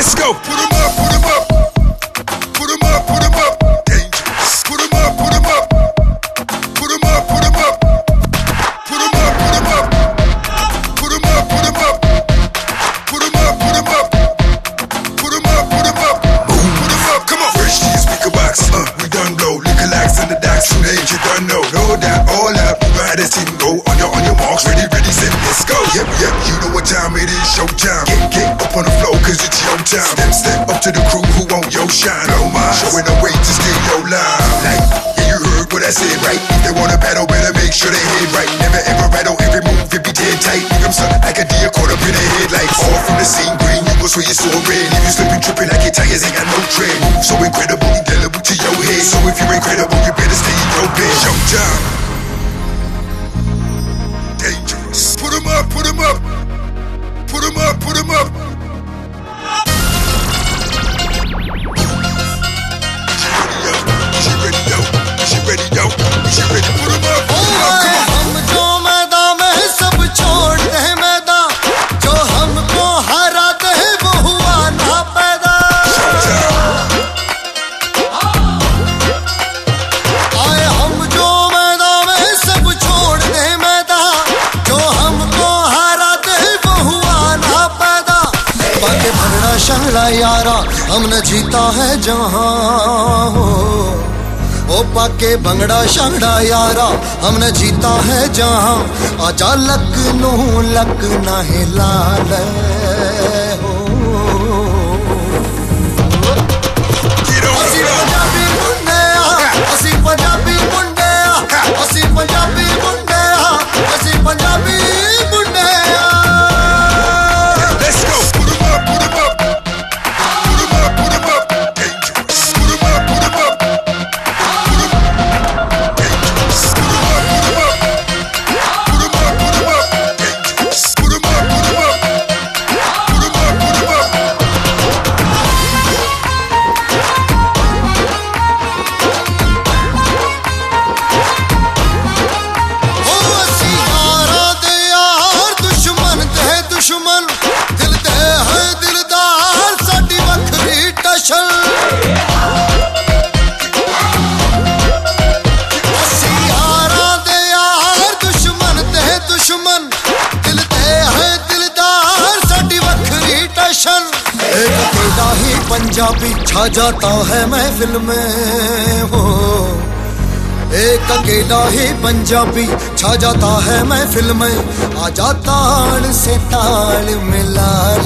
Let's go. Put 'em up, put 'em up. Put 'em up, put 'em up. Dangerous. Put 'em up, put 'em up. Put 'em up, put 'em up. Put 'em up, put 'em up. Put 'em up, put 'em up. Put 'em up, put 'em up. Put 'em up, put 'em up. Boom, put 'em up. Come on. Fresh cheese, speaker box. We done blow. Liquor lax in the docks. Soon age you done know. Know that all out. You know how this team go. On your marks. Ready, ready, set, let's go. Yep, yep. You know what time it is. Showtime. Get up on the floor 'cause it's your time. Step, step up to the crew who want your shine. No mind. Showing the way to stay your line. Like, yeah, you heard what I said, right? If they wanna battle, better make sure they head right. Never ever rattle, every move, it be dead tight. Make them suck like a deer caught up in their headlights. All from the scene green, you go sway your soul red. If you slipping, tripping like your tires ain't got no tread. Move so incredible, indelible to your head. So if you're incredible, you better stay in your bed. Showtime. Dangerous. Put 'em up, put 'em up. Put 'em up, put 'em up. She ready, yo. She ready, yo. She ready, put 'em up, put 'em up. Come on. हम जो मैदान में सब छोड़ते हैं मैदान, जो हमको हराते हैं वो हुआ ना पैदा। आए हम जो मैदान में सब छोड़ते हैं मैदान, जो हमको हराते हैं वो हुआ ना पैदा। बाकी भगड़ा शंगड़ा यारा हमने जीता है जहां हो। ओ पाके भंगड़ा शंगड़ा यारा हमने जीता है जहां। आजा लखनऊ लखना हिला ले हो। असी पंजाबी मुंडे असी पंजाबी मुंडे असी पंजाबी मुंडे असी पंजाबी मुंडे। Let's go. Put 'em up, put 'em up. Put 'em up, put 'em up. Dangerous. Put 'em up, put 'em up. Put 'em up. Dangerous. Put 'em up, put 'em up. Put 'em up, put 'em up. Dangerous. Put 'em up, put 'em up. Put 'em up, put 'em up. ओ असी यारा दे यार दुश्मन ते दुश्मन, दिल दे है दिलदार साडी वखरी टशन। असी यारा दे यार दुश्मन ते दुश्मन, दिल दे है दिलदार साडी वखरी टशन। एक अकेला ही पंजाबी छा जाता है महफिल में हो। एक अकेला ही पंजाबी छा जाता है महफिल में। आजा ताल से ताल मिला